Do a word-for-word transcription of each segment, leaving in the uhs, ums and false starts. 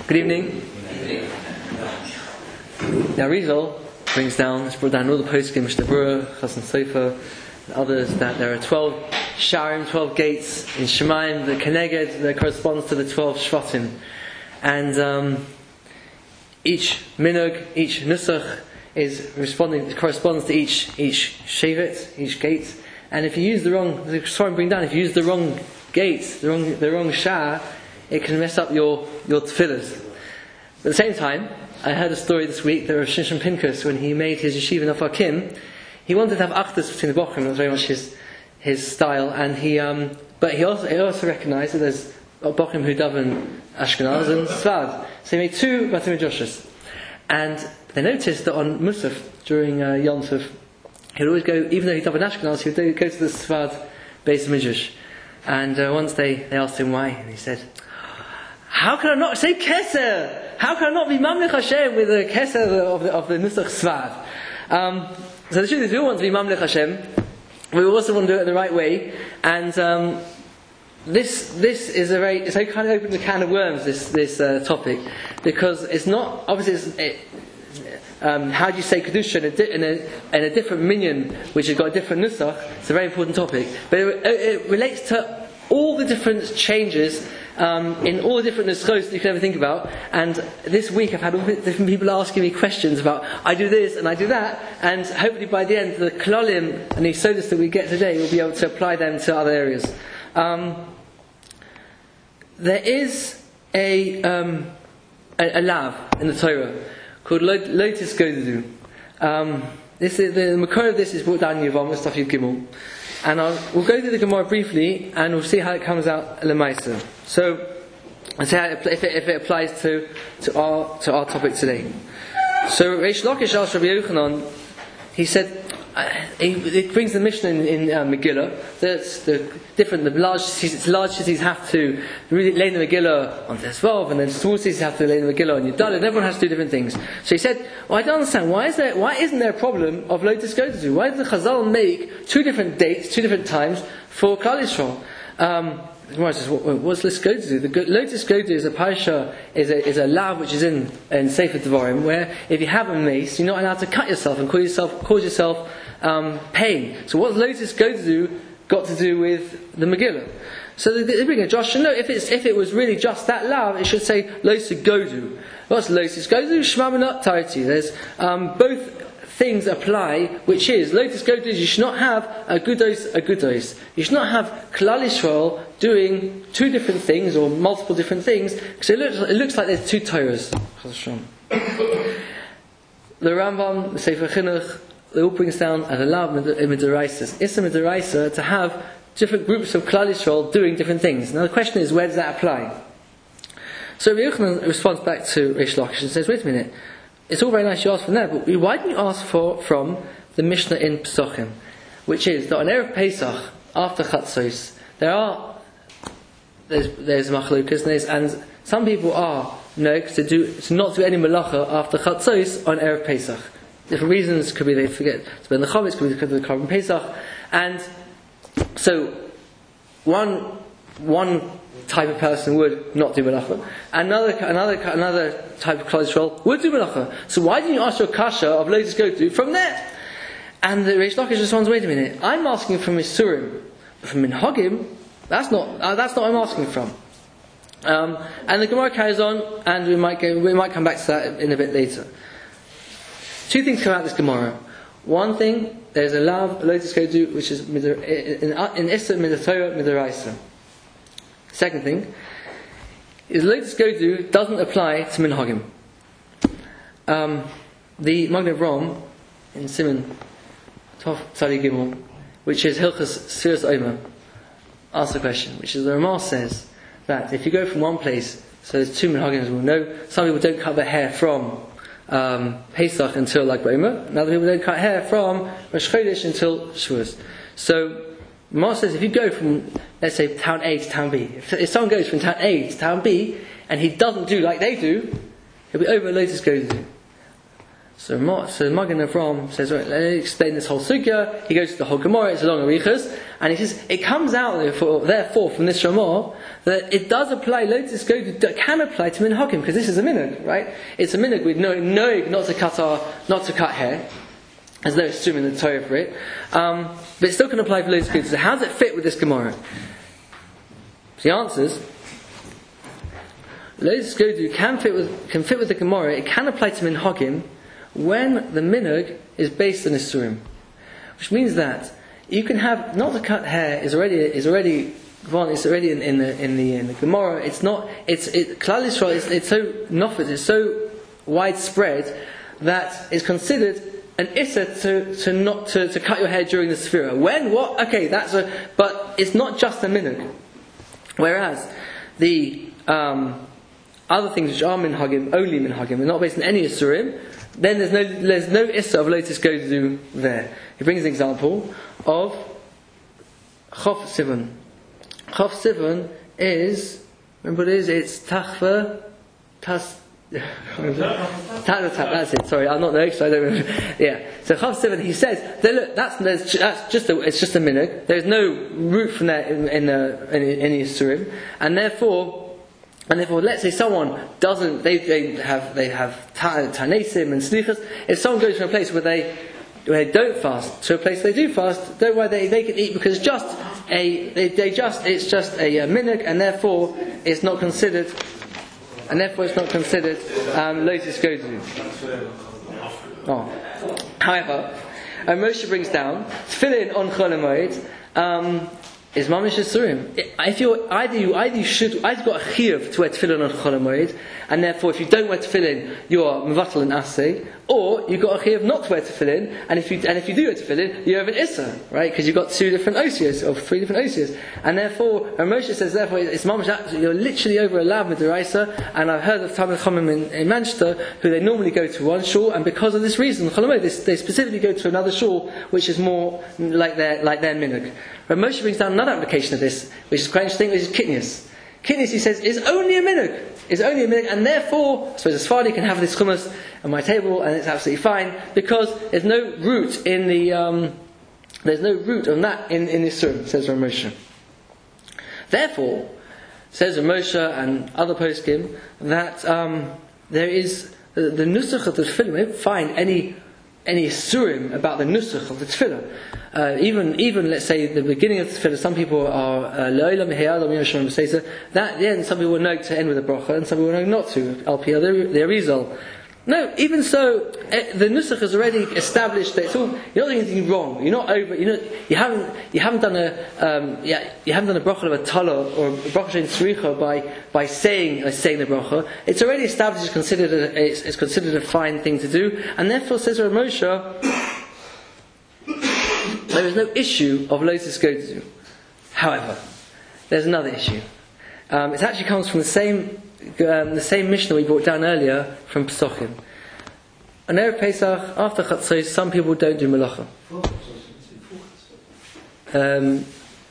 Good evening. Now Rizal brings down, it's brought down all the poskim, Mishnah Berurah, Chassan Sofer, and others, that there are twelve Sharim, twelve gates in Shemaim, the Keneged, that corresponds to the twelve Shvatim. And um, each Minug, each Nusach is responding, corresponds to each each Shevet, each gate. And if you use the wrong, the Sfarim bring down, if you use the wrong gate, the wrong the wrong Shah, it can mess up your, your tefillahs. But at the same time, I heard a story this week that Rav Shimshon Pincus, when he made his yeshiva in Ofakim, he wanted to have achdus between the bochum. That was very much his his style. And he, um, but he also he also recognised that there's bochum who daven Ashkenaz and Sfard. So he made two Batim Joshus. And they noticed that on Musaf during uh, Yom Tov, he'd always go, even though he davened Ashkenaz, he would go to the Sfard Beis Midrash. And uh, once they, they asked him why, and he said, "How can I not say Keser? How can I not be Mamlech Hashem with the Keser of the, of the Nusach Sfad?" Um, so the truth is, we all want to be Mamlech Hashem. We also want to do it the right way. And um, this this is a very, it's a kind of opened a can of worms, this this uh, topic, because it's not, obviously it's, it, um, how do you say Kedusha in a, di- in, a, in a different minyan, which has got a different Nusach. It's a very important topic. But it, it relates to all the different changes Um, in all the different nuschos that you can ever think about. And this week I've had all the different people asking me questions about, I do this and I do that, and hopefully by the end the klolim and the sodas that we get today we'll be able to apply them to other areas. Um, there is a, um, a, a lav in the Torah called Lotus Godu. Um, this is, the makor of this is brought down in Yevamah, Stuff Yud Gimel. And I'll, we'll go through the Gemara briefly, and we'll see how it comes out Lemaisa. So, and see how it, if, it, if it applies to, to our to our topic today. So, Reish Lakish asked Rabbi Yochanan. He said, uh, he, it brings the Mishnah in, in uh, Megillah that the different, the large cities, large cities have to really lay the Megillah on Tesvav, and then small cities have to lay the Megillah on Yudal, and everyone has to do different things. So he said, well, I don't understand, why is there, why isn't there a problem of Lotus Godu? Why did the Chazal make two different dates, two different times for Klal Yisrael? Um, Says, what, what's Lotus Godu? The Lotus Godu is a parsha, is a is a lav which is in in Sefer Devarim, where if you have a mace, you're not allowed to cut yourself and cause yourself cause yourself um, pain. So what's Lotus Godu got to do with the Megillah? So they bring a Josh. No, if it's if it was really just that lav, it should say Lotus Godu. What's Lotus Godu? Shema Minat Tariti. There's um, both things apply, which is Lotus Godu. You should not have a gudos a gudos. You should not have Klal Yisrael doing two different things or multiple different things, because it looks it looks like there's two Torahs. The Rambam, the Sefer Chinuch, they all brings down as a lav midiraisa. It's a midiraisa to have different groups of Klal Yisrael doing different things. Now the question is, where does that apply? So Rabbi Yochanan responds back to Reish Lakish and says, wait a minute, it's all very nice you ask from there, but why didn't you ask for from the Mishnah in Pesachim, which is that on Erev Pesach, after Chatzos, there are there's there's machlokas, and some people are no to do to not do any malacha after Chatzos on Erev Pesach. Different reasons, could be they forget to burn the chametz, could be because of the carbon Pesach, and so one one type of person would not do malacha. Another another another type of Klal Yisrael would do malacha. So why didn't you ask your kasha of Lotus Godu from there? And the Reish Lakish responds, wait a minute, I'm asking from Isurim, but from Minhagim, that's not uh, that's not what I'm asking from. Um, and the Gemara carries on, and we might go, we might come back to that in a bit later. Two things come out of this Gemara. One thing, there's a lav Lotus Godu, which is in in Issa Midatorah Midaraisa. Second thing is Lotus Godu doesn't apply to Minhagim. Um, the Magen Avraham in Simon Tov Tzadi Gimel, which is Hilchas Sfiras Omer, asks a question, which is the Ramah says that if you go from one place, so there's two Minhagim as we'll know, some people don't cut their hair from um, Pesach until like Omer, and other people don't cut hair from Rosh Chodesh until Shavuos. So Ramah says if you go from, let's say, town A to town B, if, if someone goes from town A to town B and he doesn't do like they do, he'll be over Lotus Godu. So, Mo- so Magen Avram says, right, let me explain this whole sugya. He goes to the whole Gemara, it's along Arichas, and he says, it comes out therefore, therefore from this Ramah, that it does apply, Lotus go can apply to minhagim, because this is a minhag, right? It's a minhag with no, no, not to cut our, not to cut hair. There's no assuming the Torah for it. Um, but it still can apply for Lotus go. So how does it fit with this Gemara? So the answers, Lotus go can fit with, can fit with the Gemara, it can apply to minhagim, when the minhag is based on Isurim, which means that you can have not to cut hair is already is already it's already in, in the in the in the Gemara. It's not it's it Klal Yisrael. It's, it's so nofet, it's so widespread that it's considered an issa to, to not to, to cut your hair during the Sefira. When what? Okay, that's a but it's not just a minhag. Whereas the um, other things which are minhagim, only minhagim, are not based on any Isurim. Then there's no there's no issa of Lotus go to do there. He brings an example of Chof Sivan. Chof Sivan is, remember what it is? It's Tachva Tas. That's it. Sorry, I'm not the expert. I don't remember. Yeah. So Chof Sivan, he says, look, that's that's just a, it's just a minhag. There's no root from there in in, uh, in, in any Isurim, and therefore. And therefore, let's say someone doesn't, they, they have they have tanesim and slichas. If someone goes from a place where they where they don't fast to a place where they do fast, don't worry, they, they can eat because it's just a they, they just it's just a, a minhag, and therefore it's not considered, and therefore it's not considered um, Lotus go to. Oh, however, uh, Moshe brings down tefillin on Chol HaMoed. Um, Is mamish isurim. If you either you either you should either got a chiyuv to wear tefillin on Chol HaMoed, and therefore if you don't wear tefillin you are mevatel and asay, or you got a chiyuv not to wear tefillin, and if you and if you do wear tefillin you have an issa, right? Because you've got two different osios or three different osios, and therefore and Moshe says therefore it's mamish. You're literally over a lav midiraisa, and I've heard of Talmid Chachamim in, in Manchester who they normally go to one shul, and because of this reason Chol HaMoed, they, they specifically go to another shul which is more like their like their minhag. But Moshe brings down another application of this, which is quite interesting, which is kitnius. Kitnius, he says, is only a minhag. Is only a minhag, and therefore, I suppose a Sfardi can have this hummus on my table, and it's absolutely fine, because there's no root in the, um, there's no root on that in, in this surah, says Rav Moshe. Therefore, says Rav Moshe and other poskim, that um, there is, the, the nusach of the tefillah, we don't find any any surim about the nusach of the tefillah. Uh, even, even let's say the beginning of the tefillah, some people are lo'ila meheyad or miyashon b'seisa. That then some people know to end with a bracha, and some people know not to. Al pi the Arizal. No, even so, the nusach has already established that it's all. You're not doing anything wrong. You're not over. You know, you haven't. You haven't done a. Um, yeah, you haven't done a bracha of a tala or a bracha in tzricha by by saying uh, saying the bracha. It's already established. It's considered. A, it's, it's considered a fine thing to do, and therefore says Rav Moshe, there is no issue of lotus go to do. However, there's another issue. Um, it actually comes from the same. Um, the same Mishnah we brought down earlier from Pesachim. On Erev Pesach, after Chatzos, some people don't do Melacha. Um,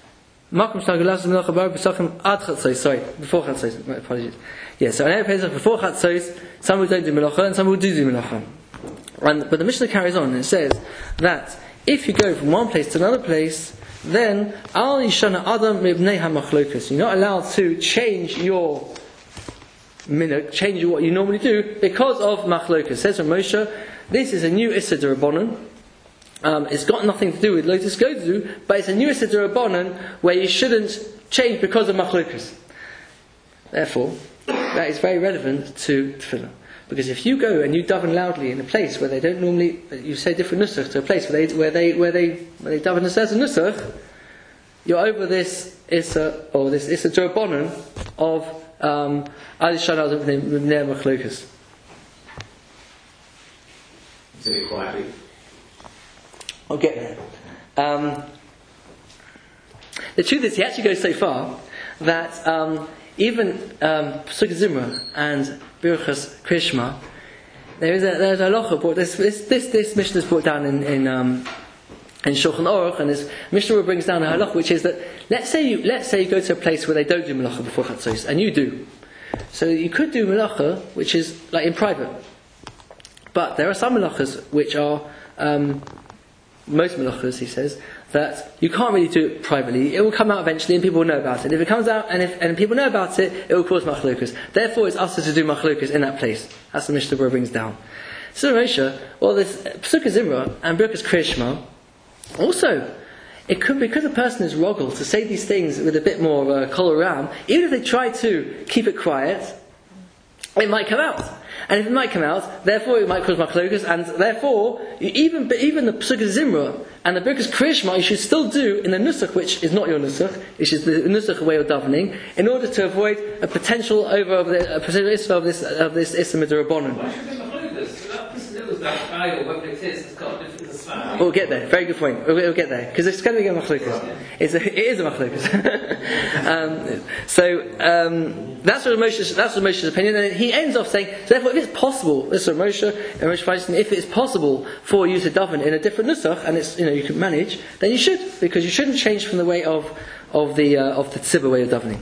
sorry, before Chatzos, my apologies. Yeah, so on Erev Pesach, before Chatzos, some people don't do Melacha and some people do do Melacha. And, but the Mishnah carries on and it says that if you go from one place to another place, then Al Yishana Adam Mibnei HaMachlokas, you're not allowed to change your minhag, change what you normally do because of machlokas. Says Rav Moshe, this is a new Issa D'Rabbanan. Um, it's got nothing to do with Lotus go to do, but it's a new Issa D'Rabbanan where you shouldn't change because of machlokas. Therefore, that is very relevant to tefillah. Because if you go and you daven loudly in a place where they don't normally, you say different nusach to a place where they where they where they where they daven a certain nusach, you're over this Issa or this Issa D'Rabbanan of Um, Say it quietly. I'll get there. Um, the truth is, he actually goes so far that um, even Pesukei Zimra and Birchas Krishma, there is a there's a halacha brought. This this this, this Mishnah is brought down in in, um, in Shulchan Aruch, and this Mishnah brings down a halacha, which is that let's say you let's say you go to a place where they don't do melacha before Chatzos, and you do. So you could do melacha, which is like in private. But there are some melachas which are, um, most melachas, he says, that you can't really do it privately. It will come out eventually and people will know about it. If it comes out and if and people know about it, it will cause machlokas. Therefore it's us to do machlokas in that place. That's the Mishnah Berurah brings down. So Moshe, well this Pesukei Zimra and Birkas Kriya Shema, also, it could be because a person is rogel to say these things with a bit more uh, kol ram, even if they try to keep it quiet, it might come out. And if it might come out, therefore it might cause machlokas, and therefore, you, even even the Pesukei Zimra and the Birkas Kriya Shema you should still do in the nusach which is not your nusach, which is the nusach way of davening, in order to avoid a potential over of the, a potential issue of this of this issue midrabanan. Why should it be machlokas? That person knows that guy or whoever it is has got a different slang. We'll get there. Very good point. We'll, we'll get there because it's going to be a machlokas. It's a, it is a machlokas. um, so um, that's what Moshe's that's what Moshe's opinion, and he ends off saying, so therefore, if it's possible, this is Moshe and Moshe Feinstein, if it's possible for you to daven in a different nusach, and it's you know you can manage, then you should, because you shouldn't change from the way of of the uh, of the tzibur way of davening.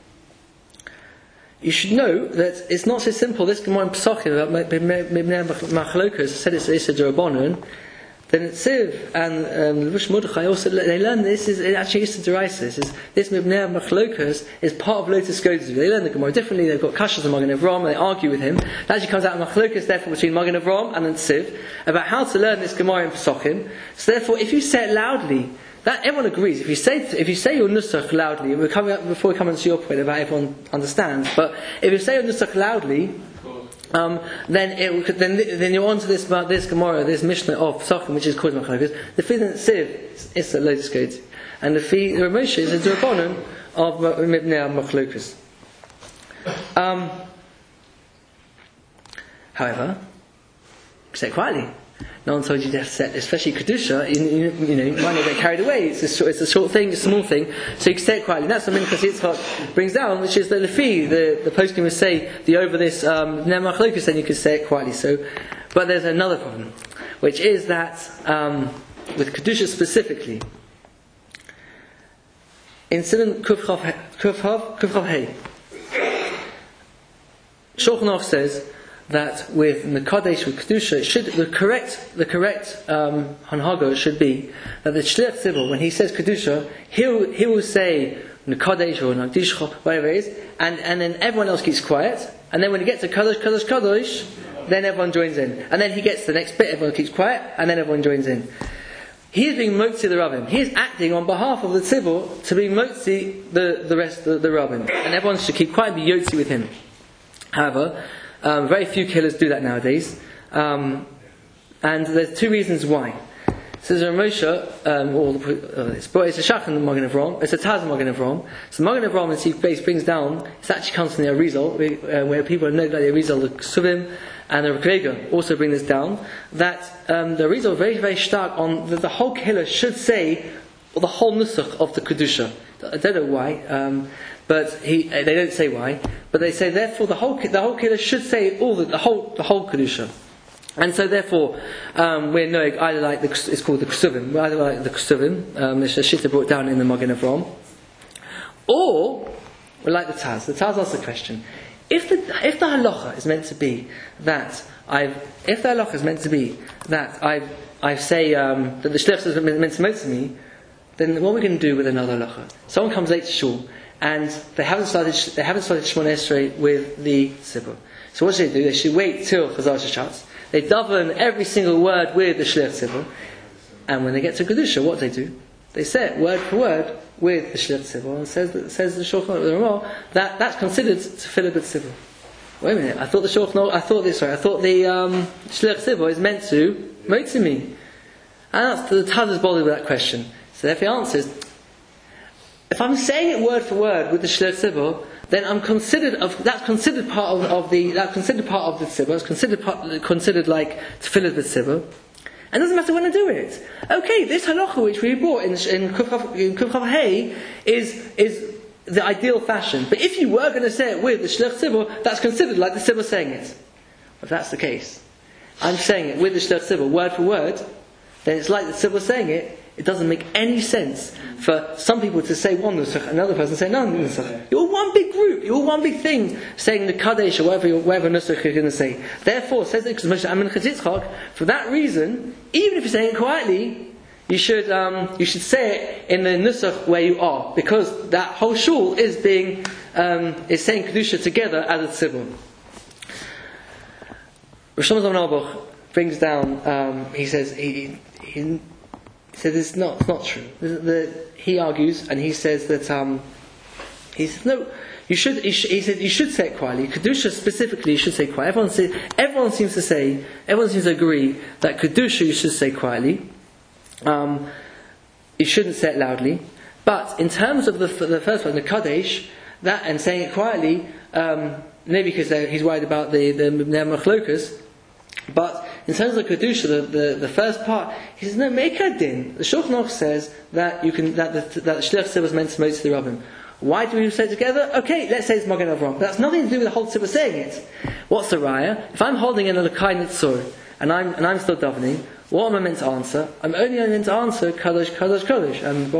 You should know that it's not so simple. This Gemara in Pesachim about machlokas said it's it's a d'Rabbanan. Then it's Siv and um, Rosh Mordechai also they learn this is it actually is to Deraisis. Is this Mibnei Machlokas is part of Lotus Godzvi. They learn the Gemara differently. They've got Kashas and Magen Avraham. They argue with him. It actually comes out of Machlokas therefore between Magen Avraham and then Siv about how to learn this Gemara in Pesachim. So therefore, if you say it loudly, that everyone agrees. If you say if you say your nusach loudly, we're coming up, before we come into your point about everyone understands. But if you say your nusach loudly. Um, then it then then you're on to this about this Gemara, this Mishnah of Pesachim, which is called Machlokas. The fee that Siv is a Lotus Godzvi, and the fee the Ramosha is a d'Rabbanan of Mibnei Machlokas. Um However, say it quietly. No one told you to have to set, especially Kedusha, you, you, you know, you might not get carried away. It's a, short, it's a short thing, a small thing, so you can say it quietly. And that's what Minchas Yitzchak brings down, which is the Lefi, the, the posting would say, the over this, um, Nemach Lucas, then you could say it quietly. So, but there's another problem, which is that, um, with Kedusha specifically, in Siman Kuf Chav Hey, Shulchan Aruch says, that with Mekadesh, with Kedusha, it should, the correct, the correct um, Hanhaga should be that the Shliach Tzibur, when he says Kedusha, he'll, he will say Mekadesh or Nagdishcha, whatever it is, and, and then everyone else keeps quiet, and then when he gets to Kadosh, Kadosh, Kadosh, then everyone joins in. And then he gets to the next bit, everyone keeps quiet, and then everyone joins in. He is being Motzi the Rabbim. He is acting on behalf of the Tzibur to be Motzi the, the rest of the, the Rabbim. And everyone should keep quiet and be Yotzi with him. However, Um, very few killers do that nowadays, um, and there's two reasons why. So there's a Ramosha, um, or uh, it's, it's a Shach and the Magen Avraham, it's a Taz and Magen Avraham. So Magen Avraham, as he brings down, it actually comes from the Arizal, uh, where people know that the Arizal, the Ksuvim, and the Rekrega also bring this down, that um, the Arizal is very, very stark on that the whole killer should say the whole Nusach of the Kedusha. I don't know why, um, but he, they don't say why, but they say therefore the whole the whole kiddush should say all the, the whole the whole kedusha, and so therefore um, we're knowing either like the, it's called the ksuvim, either like the ksuvim, um, there's a shitta brought down in the Magen Avraham, or we like the Taz. The Taz asks the question: if the if the halacha is meant to be that I've if the halacha is meant to be that I I say um, that the shliach is meant to motivate me, then what are we going to do with another halacha? Someone comes late to shul and they haven't started they haven't started Shemona Esrei with the tzibur. So what should they do? They should wait till Chazar Shashatz. They daven every single word with the shliach tzibur, and when they get to Kedusha, what do they do? They say it word for word with the shliach tzibur, and says says the Shulchan Aruch that that's considered tefillah b'tzibur. Wait a minute, I thought the Shulchan Aruch, I thought this sorry, I thought the um, shliach tzibur is meant to motzi me, and that's the Taz is bothered with that question. So therefore the answer is, if I'm saying it word for word with the shliach tzibur, then I'm considered of that's considered part of, of the that's considered part of the tzibur. It's considered part, considered like tefillah b'tzibur. And it doesn't matter when I do it. Okay, this halacha which we brought in in Kuf Hey is is the ideal fashion. But if you were going to say it with the shliach tzibur, that's considered like the tzibur saying it. If that's the case, I'm saying it with the shliach tzibur word for word, then it's like the tzibur saying it. it doesn't make any sense for some people to say one nusach and another person to say another nusach. You're all one big group, you're all one big thing, saying the Kadesh or whatever, whatever nusach you're going to say. Therefore, says the Moshe Amin Chazitzchak, for that reason, even if you're saying it quietly, you should um, you should say it in the nusach where you are, because that whole shul is being um, is saying kedusha together as a tzibur. Rosh Hashanah Albuch brings down. Um, he says he, he, he says it's not it's not true. The, the, he argues and he says that um, he says no. You should. He, sh- he said you should say it quietly. Kedusha specifically, you should say quietly. Everyone say, everyone seems to say. Everyone seems to agree that kedusha you should say quietly. Um, you shouldn't say it loudly. But in terms of the, the first one, the Kadesh, that and saying it quietly, um, maybe because he's worried about the the Machlokas. But in terms of Kedusha, the, the, the first part, he says no, make a din. The Shulchan Aruch says that you can that the, that the Shliach Tzibur was meant to Moshe the Rabbim. Why do we say it together? Okay, let's say it's Magen Avraham. That's nothing to do with the whole Tzibur saying it. What's the raya? If I'm holding in a L'kai Nitzur and I'm and I'm still davening, what am I meant to answer? I'm only meant to answer Kadosh, Kadosh, Kadosh, and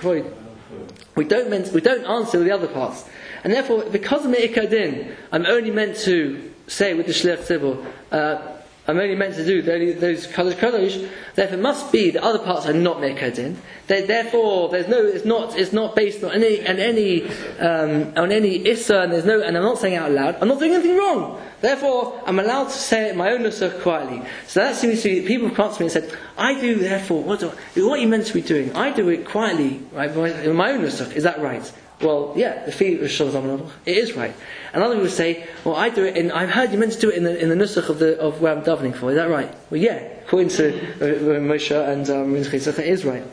we don't meant we don't answer the other parts, and therefore because of Me'ikar Din, I'm only meant to say with the Shliach Tzibur. Uh, I'm only meant to do those Kadosh Kadosh. Therefore, it must be the other parts are not Me'ikar Din. Therefore, there's no. It's not. It's not based on any on any um, on any issa. And there's no. And I'm not saying it out loud. I'm not doing anything wrong. Therefore, I'm allowed to say it in my own nusach quietly. So that seems to be people have come to me and said, "I do. Therefore, what do I, what are you meant to be doing? I do it quietly, right? In my own nusach. Is that right?" Well, yeah, the fee of Shalom it is right. And other people say, well, I do it in, I've heard you meant to do it in the in the nusach of the of where I'm davening for. Is that right? Well, yeah, according to uh, Moshe and um, it is right.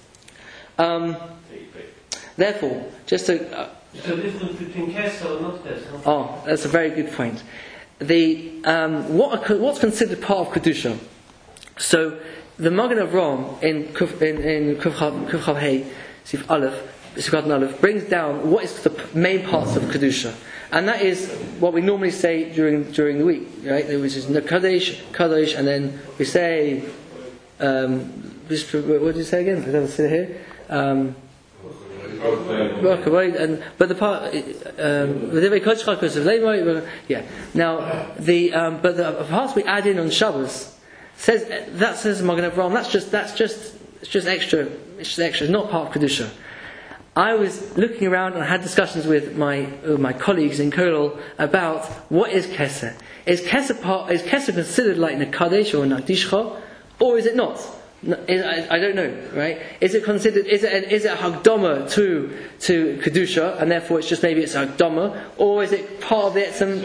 Um, therefore, just to uh, so the difference between Kesel and not Kesel. Oh, that's a very good point. The um, what what's considered part of kedusha? So the Magen Avraham in Kuf, in in Kuf Chav Hey Sif Aleph. Aleph brings down what is the main parts of Kedusha, and that is what we normally say during during the week, right? Which is Kadesh, Kadesh, and then we say, um, what do you say again? I don't see it here. Um, and but the part, um, yeah. Now the um, but the parts we add in on Shabbos says that says Magen Avraham. That's just that's just it's just extra. It's just extra. It's not part of Kedusha. I was looking around and I had discussions with my uh, my colleagues in Kollel about what is Keser. Is Keser part? Is Keser considered like Nekadesh or Nakdishcha, or is it not? No, I, I don't know. Right? Is it considered? Is it an, is it a Hagdama to to Kedusha, and therefore it's just maybe it's a Hagdama, or is it part of it? Some,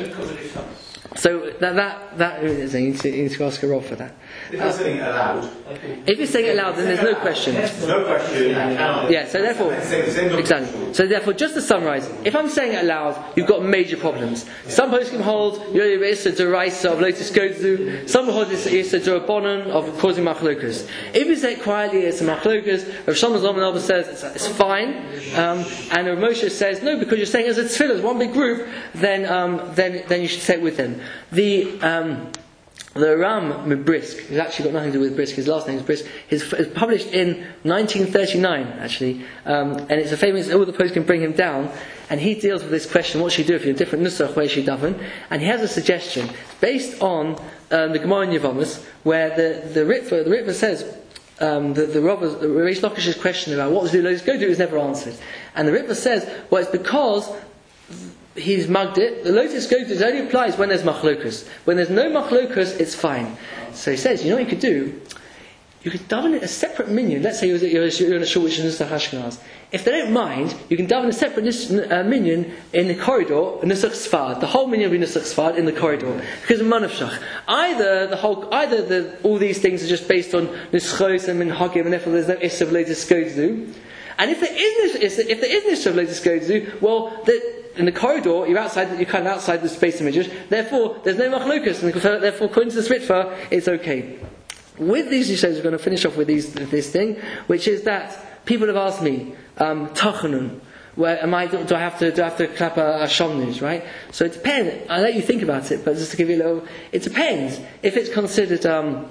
so that that that is, you need to, you need to ask a role for that. If you're saying it aloud, if you're saying it aloud, then there's no question. No question. Yeah. So therefore, exactly. So therefore, just to summarise, if I'm saying it aloud, you've got major problems. Some poskim hold it's a deraisa of lotus godzu. Some hold it's a derabanan of causing machlokas. If you say it quietly, it's a machlokas. Rav Shlomo Zalman says it's, it's fine, um, and Rav Moshe says no because you're saying as a tefillah, as one big group, then um, then then you should say it with them. The um, The Ram Brisk, who's actually got nothing to do with Brisk, his last name is Brisk, is published in nineteen thirty-nine, actually, um, and it's a famous, all the posts can bring him down, and he deals with this question, what should you do if you're a different nusach, where should you daven? And he has a suggestion, based on um, the Gemara in Yevamos, where the, the Ritva, the Ritva says, um, the, the robbers, the Reish Lakish's question about what to do, let's go do is never answered. And the Ritva says, well, it's because he's mugged it. The lotus gotus only applies when there's machlokas. When there's no machlokas, it's fine. So he says, you know what you could do? You could daven it a separate minyan. Let's say you're, you're in a shul which is Nusach Ashkenaz. If they don't mind, you can daven a separate uh, minyan in the corridor, Nusach Sfard. The whole minyan will be Nusach Sfard in the corridor because of Manavshach. Either the whole, either the, all these things are just based on Nuschos and Minhagim, and therefore there's no issue of lotus gotu. And if there is if there is an issue of lotus gotu, well, the in the corridor, you're outside. You're kind of outside the space of midrash. Therefore, there's no machlokas, and therefore, according to the Ritva, it's okay. With these, he says, we're going to finish off with these, this thing, which is that people have asked me, um, tachanun, where am I? Do I have to? Do I have to clap a, a shomnus, right? So it depends. I'll let you think about it, but just to give you a little, it depends if it's considered. Um,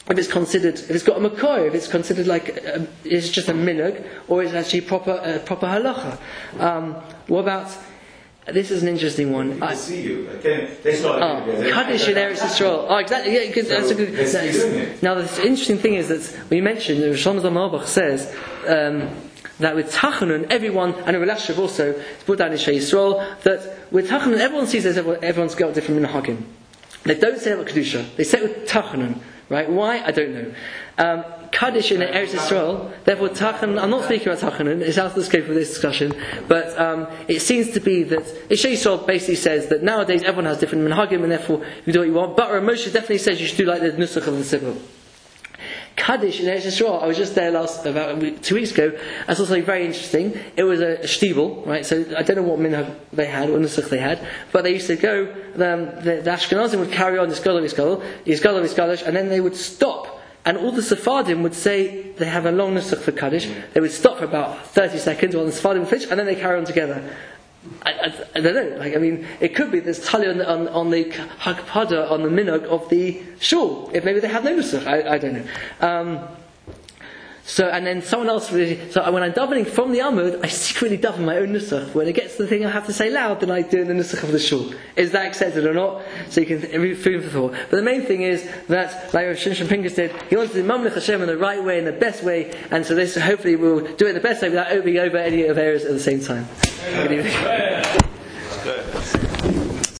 if it's considered, if it's got a makor, if it's considered like a, it's just a minhag, or it's actually proper uh, proper halacha. Um, what about? This is an interesting one. People I, see you. Okay. They start Oh, doing it. Kaddish in Eretz Yisrael. Oh, exactly. Yeah, good, So that's a good. they see that's- you doing it. now, the interesting thing is that when you mentioned, the Shlomo Zalman Auerbach says um, that with Tachanun, everyone, and in Relashav also, it's put down in Shei Yisrael, that with Tachanun, everyone sees there's everyone, everyone's got different minhagim. They don't say it about Kedusha. They say it with Tachanun. Right? Why? I don't know. Um, Kaddish in Eretz Yisrael, therefore Tachanun, I'm not speaking about Tachanun, it's out of the scope of this discussion, but um, it seems to be that Shei Yisrael basically says that nowadays everyone has different minhagim and therefore you can do what you want, but Rav Moshe definitely says you should do like the Nusach of the Sibur. Kaddish in Eretz Yisrael, I was just there last about a week, two weeks ago. I saw something very interesting. It was a, a shtibel, right? So I don't know what minhag they had, what nusach they had, but they used to go. Um, the, the Ashkenazim would carry on Yisgadol Yisgadol, Yisgadol Yisgadol, and then they would stop. And all the Sephardim would say they have a long nusach for Kaddish. They would stop for about thirty seconds while the Sephardim would finish, and then they carry on together. I, I, I don't know. Like I mean, it could be there's tali on the on, on the hakpada on the minhag of the shul. If maybe they have no nusach, I, I don't know. Um, so and then someone else. Really, so when I'm davening from the Amud, I secretly daven my own nusach. When it gets to the thing I have to say loud, then I do the nusach of the shul. Is that accepted or not? So you can food for thought. But the main thing is that, like Rav Shimshon Pincus did, he wants to do Mamlech Hashem in the right way, in the best way, and so this hopefully will do it the best way without opening over any of areas at the same time. Good evening.